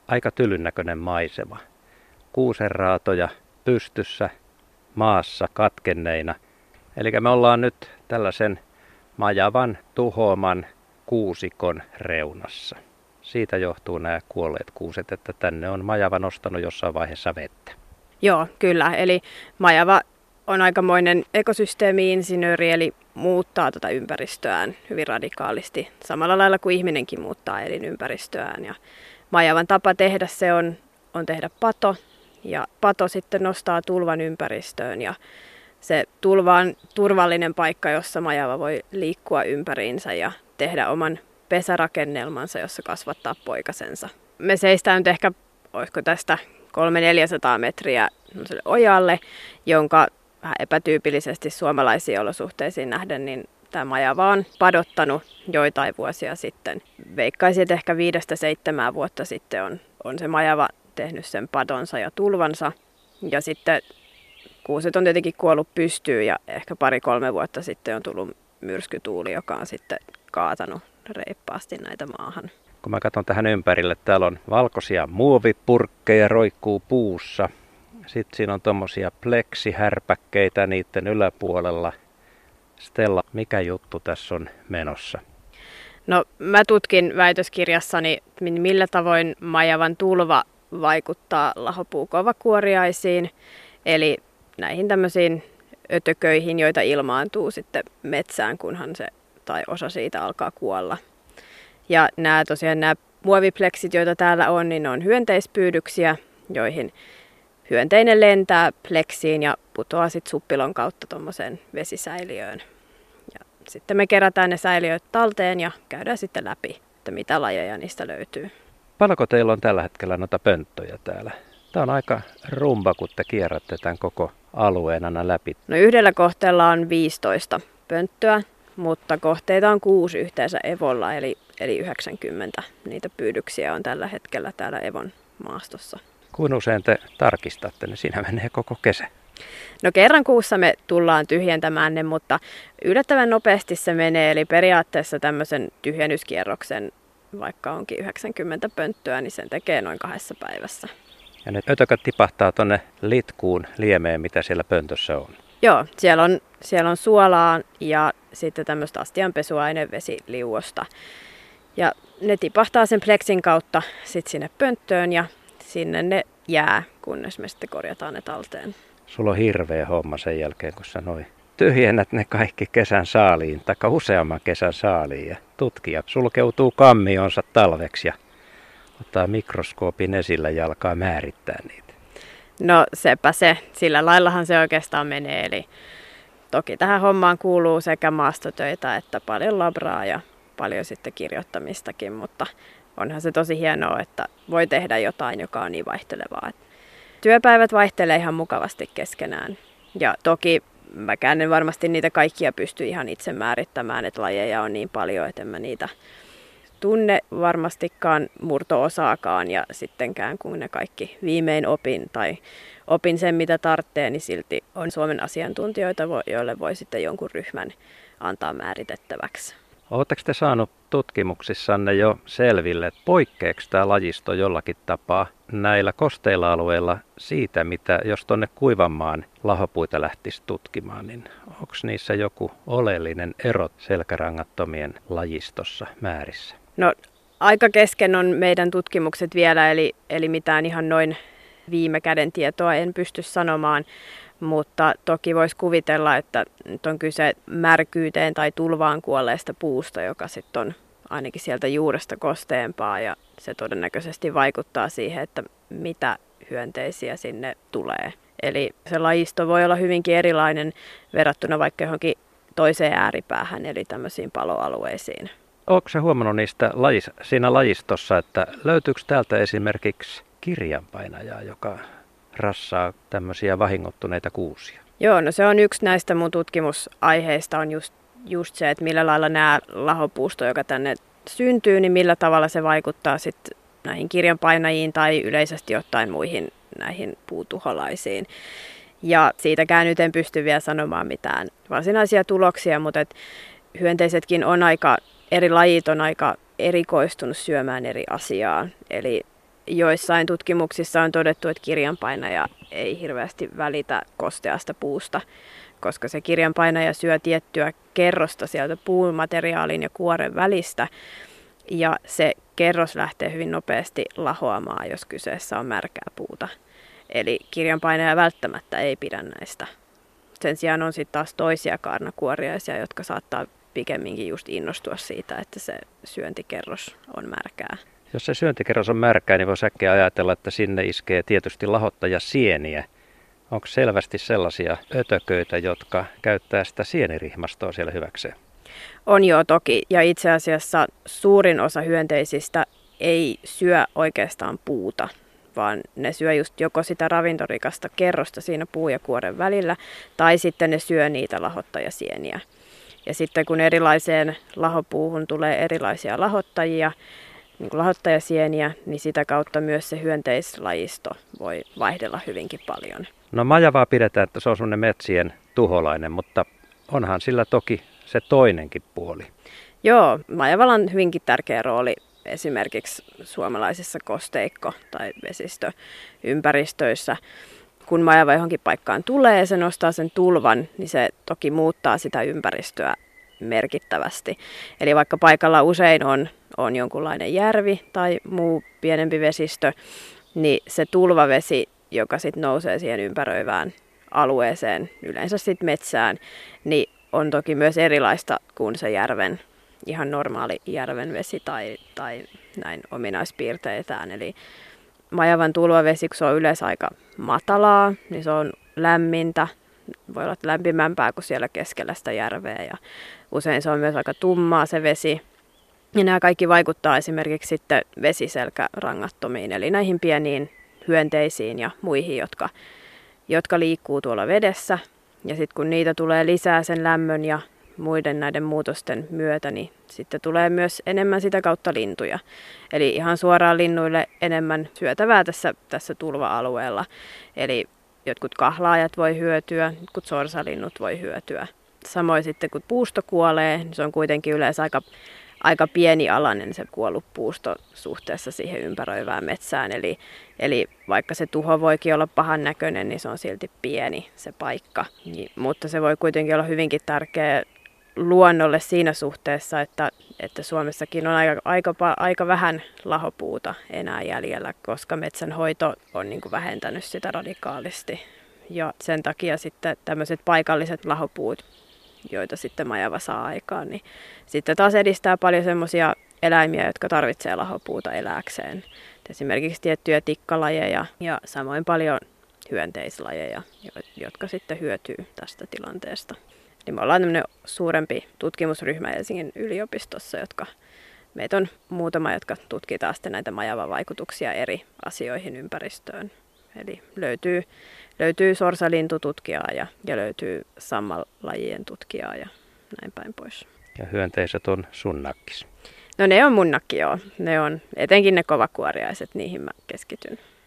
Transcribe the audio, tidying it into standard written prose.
aika tylyn näköinen maisema. Kuusenraatoja pystyssä, maassa katkenneina. Eli me ollaan nyt tällaisen majavan tuhoaman kuusikon reunassa. Siitä johtuu nämä kuolleet kuuset, että tänne on majava nostanut jossain vaiheessa vettä. Joo, kyllä. Eli majava on aikamoinen ekosysteemi-insinööri, eli muuttaa tuota ympäristöään hyvin radikaalisti. Samalla lailla kuin ihminenkin muuttaa elinympäristöään. Ja majavan tapa tehdä se on tehdä pato. Ja pato sitten nostaa tulvan ympäristöön. Ja se tulva on turvallinen paikka, jossa majava voi liikkua ympäriinsä ja tehdä oman pesärakennelmansa, jossa kasvattaa poikasensa. Me seistään nyt ehkä, olisiko tästä 300-400 metriä ojalle, jonka vähän epätyypillisesti suomalaisiin olosuhteisiin nähden, niin tämä majava on padottanut joitain vuosia sitten. Veikkaisin, että ehkä 5-7 vuotta sitten on se majava tehnyt sen padonsa ja tulvansa. Ja sitten kuuset on tietenkin kuollut pystyyn ja ehkä 2-3 vuotta sitten on tullut myrskytuuli, joka on sitten kaatanut reippaasti näitä maahan. Kun mä katson tähän ympärille, täällä on valkoisia muovipurkkeja, roikkuu puussa. Sitten siinä on tommosia pleksihärpäkkeitä niiden yläpuolella. Stella, mikä juttu tässä on menossa? No, mä tutkin väitöskirjassani, millä tavoin majavan tulva vaikuttaa lahopuukovakuoriaisiin, eli näihin tämmöisiin ötököihin, joita ilmaantuu sitten metsään, kunhan se tai osa siitä alkaa kuolla. Ja nämä muovipleksit, joita täällä on, niin ne on hyönteispyydyksiä, joihin hyönteinen lentää pleksiin ja putoaa sitten suppilon kautta tuommoiseen vesisäiliöön. Ja sitten me kerätään ne säiliöt talteen ja käydään sitten läpi, että mitä lajeja niistä löytyy. Paljonko teillä on tällä hetkellä noita pönttöjä täällä? Tämä on aika rumba, kun te kierrätte tämän koko alueen aina läpi. No, yhdellä kohteella on 15 pönttöä, mutta kohteita on 6 yhteensä Evolla, eli 90 niitä pyydyksiä on tällä hetkellä täällä Evon maastossa. Kuinka usein te tarkistatte ne? Siinä menee koko kesä. No, kerran kuussa me tullaan tyhjentämään ne, mutta yllättävän nopeasti se menee, eli periaatteessa tämmöisen tyhjennyskierroksen, vaikka onkin 90 pönttöä, niin sen tekee noin 2 päivässä. Ja ne ötökät tipahtaa tuonne litkuun liemeen, mitä siellä pöntössä on. Joo, siellä on suolaa ja sitten tämmöistä astianpesuainevesiliuosta. Ja ne tipahtaa sen pleksin kautta sitten sinne pönttöön ja sinne ne jää, kunnes me sitten korjataan ne talteen. Sulla on hirveä homma sen jälkeen, kun sä tyhjennät ne kaikki kesän saaliin, taikka useamman kesän saaliin. Ja tutkija sulkeutuu kammionsa talveksi ja ottaa mikroskoopin esillä ja alkaa määrittää niitä. No, sepä se. Sillä laillahan se oikeastaan menee. Eli toki tähän hommaan kuuluu sekä maastotöitä että paljon labraa ja paljon sitten kirjoittamistakin, mutta onhan se tosi hienoa, että voi tehdä jotain, joka on niin vaihtelevaa. Työpäivät vaihtelee ihan mukavasti keskenään. Ja toki mäkään en varmasti niitä kaikkia pysty ihan itse määrittämään, että lajeja on niin paljon, että en mä niitä tunne varmastikaan murto-osaakaan. Ja sittenkään kun ne kaikki viimein opin sen, mitä tarvitsee, niin silti on Suomen asiantuntijoita, joille voi sitten jonkun ryhmän antaa määritettäväksi. Oletteko te saanut tutkimuksissanne jo selville, että poikkeako tämä lajisto jollakin tapaa näillä kosteilla alueilla siitä, mitä jos tuonne kuivanmaan lahopuita lähtisi tutkimaan, niin onko niissä joku oleellinen ero selkärangattomien lajistossa määrissä? No, aika kesken on meidän tutkimukset vielä, eli mitään ihan noin viime käden tietoa en pysty sanomaan. Mutta toki voisi kuvitella, että nyt on kyse märkyyteen tai tulvaan kuolleesta puusta, joka sitten on ainakin sieltä juuresta kosteempaa ja se todennäköisesti vaikuttaa siihen, että mitä hyönteisiä sinne tulee. Eli se lajisto voi olla hyvinkin erilainen verrattuna vaikka johonkin toiseen ääripäähän, eli tämmöisiin paloalueisiin. Oletko sä huomannut siinä lajistossa, että löytyykö täältä esimerkiksi kirjanpainajaa, joka rassaa tämmöisiä vahingoittuneita kuusia? Joo, no se on yksi näistä mun tutkimusaiheista on just se, että millä lailla nämä lahopuusto, joka tänne syntyy, niin millä tavalla se vaikuttaa sitten näihin kirjanpainajiin tai yleisesti ottaen muihin näihin puutuholaisiin. Ja siitäkään nyt en pysty vielä sanomaan mitään varsinaisia tuloksia, mutta hyönteisetkin eri lajit on aika erikoistunut syömään eri asiaa. Eli joissain tutkimuksissa on todettu, että kirjanpainaja ei hirveästi välitä kosteasta puusta, koska se kirjanpainaja syö tiettyä kerrosta sieltä puumateriaalin ja kuoren välistä, ja se kerros lähtee hyvin nopeasti lahoamaan, jos kyseessä on märkää puuta. Eli kirjanpainaja välttämättä ei pidä näistä. Sen sijaan on sitten taas toisia kaarnakuoriaisia, jotka saattaa pikemminkin just innostua siitä, että se syöntikerros on märkää. Jos se syöntikerros on märkää, niin voisi äkkiä ajatella, että sinne iskee tietysti lahottajasieniä. Onko selvästi sellaisia ötököitä, jotka käyttää sitä sienirihmastoa siellä hyväkseen? On jo toki, ja itse asiassa suurin osa hyönteisistä ei syö oikeastaan puuta, vaan ne syö just joko sitä ravintorikasta kerrosta siinä puu ja kuoren välillä, tai sitten ne syö niitä lahottajasieniä. Ja sitten kun erilaiseen lahopuuhun tulee erilaisia lahottajia, niin kuin lahottajasieniä, niin sitä kautta myös se hyönteislajisto voi vaihdella hyvinkin paljon. No majavaa pidetään, että se on semmoinen metsien tuholainen, mutta onhan sillä toki se toinenkin puoli. Joo, majavalla on hyvinkin tärkeä rooli esimerkiksi suomalaisissa kosteikko- tai vesistöympäristöissä. Kun majava johonkin paikkaan tulee ja se nostaa sen tulvan, niin se toki muuttaa sitä ympäristöä merkittävästi. Eli vaikka paikalla usein on jonkunlainen järvi tai muu pienempi vesistö, niin se tulvavesi, joka sitten nousee siihen ympäröivään alueeseen, yleensä sitten metsään, niin on toki myös erilaista kuin se järven, ihan normaali järvenvesi tai näin ominaispiirteitään. Eli majavan tulvavesi, kun se on yleensä aika matalaa, niin se on lämmintä. Voi olla lämpimämpää kuin siellä keskellä sitä järveä ja usein se on myös aika tummaa se vesi. Ja nämä kaikki vaikuttaa esimerkiksi sitten vesiselkärangattomiin, eli näihin pieniin hyönteisiin ja muihin, jotka liikkuu tuolla vedessä. Ja sitten kun niitä tulee lisää sen lämmön ja muiden näiden muutosten myötä, niin sitten tulee myös enemmän sitä kautta lintuja. Eli ihan suoraan linnuille enemmän syötävää tässä tulva-alueella. Eli jotkut kahlaajat voi hyötyä, jotkut sorsalinnut voi hyötyä. Samoin sitten kun puusto kuolee, niin se on kuitenkin yleensä aika pieni alainen se kuollut puusto suhteessa siihen ympäröivään metsään. Eli vaikka se tuho voikin olla pahan näköinen, niin se on silti pieni se paikka. Mutta se voi kuitenkin olla hyvinkin tärkeä luonnolle siinä suhteessa, että Suomessakin on aika vähän lahopuuta enää jäljellä, koska metsänhoito on niin kuin vähentänyt sitä radikaalisti. Ja sen takia sitten tämmöiset paikalliset lahopuut, joita sitten majava saa aikaan, niin sitten taas edistää paljon semmoisia eläimiä, jotka tarvitsee lahopuuta elääkseen. Esimerkiksi tiettyjä tikkalajeja ja samoin paljon hyönteislajeja, jotka sitten hyötyy tästä tilanteesta. Eli me ollaan tämmöinen suurempi tutkimusryhmä Helsingin yliopistossa, meitä on muutama, jotka tutkitaan sitten näitä majavan vaikutuksia eri asioihin ympäristöön. Eli löytyy sorsalintututkijaa ja löytyy sammalajien tutkijaa ja näin päin pois. Ja hyönteiset on sun nakkis. No ne on mun nakki, joo. Ne on etenkin ne kovakuoriaiset, niihin mä keskityn.